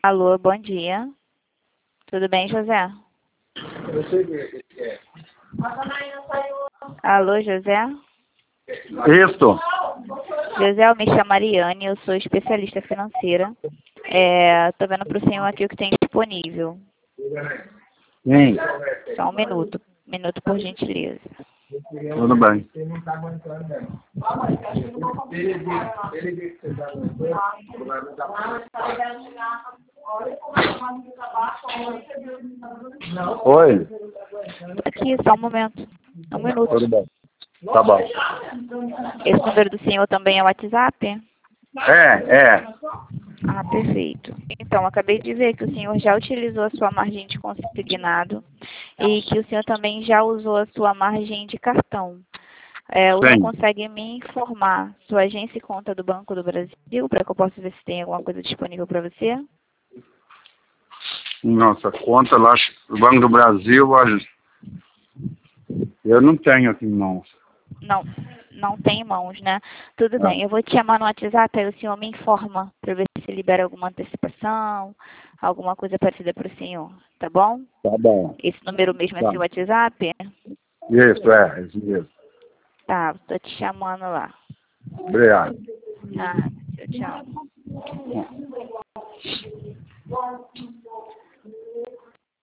Alô, bom dia. Tudo bem, José? Alô, José? Isso. José, eu me chamo Mariane, eu sou especialista financeira. Tô vendo para o senhor aqui o que tem disponível. Sim, Só um minuto. Minuto, por gentileza. tudo bem. Oi, Aqui, só um momento. Um minuto. tudo bem. Tá bom. Esse número do senhor também é o WhatsApp? É. Ah, perfeito. Então, acabei de ver que o senhor já utilizou a sua margem de consignado e que o senhor também já usou a sua margem de cartão. O senhor Sim. consegue me informar sua agência e conta do Banco do Brasil para que eu possa ver se tem alguma coisa disponível para você? Nossa, conta lá do Banco do Brasil, olha, eu não tenho aqui em mãos. Não tem em mãos, né? Tudo Não. bem, eu vou te chamar no WhatsApp, aí o senhor me informa para ver se libera alguma antecipação, alguma coisa parecida para o senhor, tá bom? Tá bom. Esse número mesmo é Tá. seu WhatsApp? Isso mesmo. Tá, tô te chamando lá. Obrigado. Ah, tchau, tchau.